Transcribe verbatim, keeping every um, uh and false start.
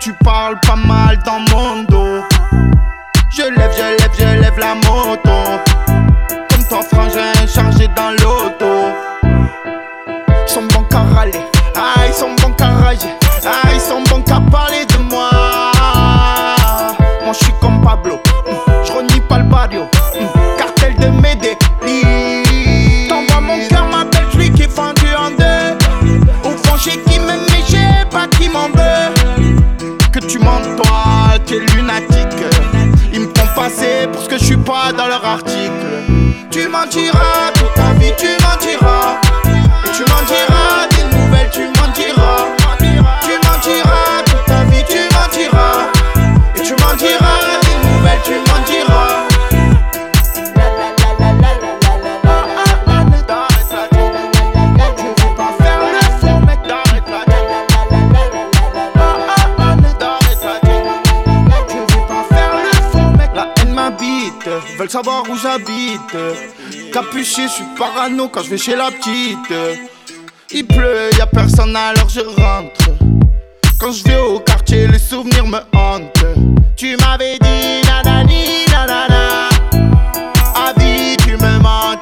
Tu parles pas mal dans mon dos. Je lève, je lève, je lève la moto. Comme toi frangin chargé dans l'auto. Ils sont bons qu'à râler, ah ils sont bons qu'à rager, ah ils sont bons qu'à parler de moi. Moi je suis comme Pablo, je renie pas le barrio, cartel de Medellín. T'envoies mon cœur ma belle, je lui qui fendu en deux. Au fond j'ai qui m'aime mais j'ai pas qui m'en veut. Que tu mens toi, t'es lunatique. Ils me font passer pour ce que je suis pas dans leur article. Tu mentiras toute ta vie, tu mentiras. Et tu m'en diras des nouvelles, tu m'en diras. Tu mentiras toute ta vie, tu mentiras. Et tu m'en diras des nouvelles, tu m'en diras. Veulent savoir où j'habite. Capuché, je suis parano quand je vais chez la petite. Il pleut, y'a personne alors je rentre. Quand je vais au quartier, les souvenirs me hantent. Tu m'avais dit nanani nanana. À vie tu me mens,